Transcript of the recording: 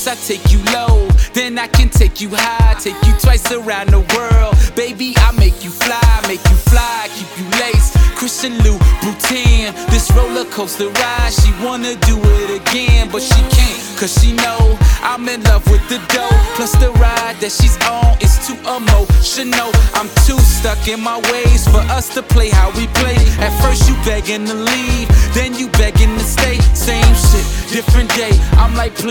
First I take you low, then I can take you high. Take you twice around the world. Baby, I make you fly, keep you laced. Christian Louboutin, this roller coaster ride. She wanna do it again, but she can't, cause she know I'm in love with the dough. Plus the ride that she's on is too emotional. I'm too stuck in my ways for us to play how we play. At first you begging to leave, then you begging to stay. Same shit, different day. I'm like, please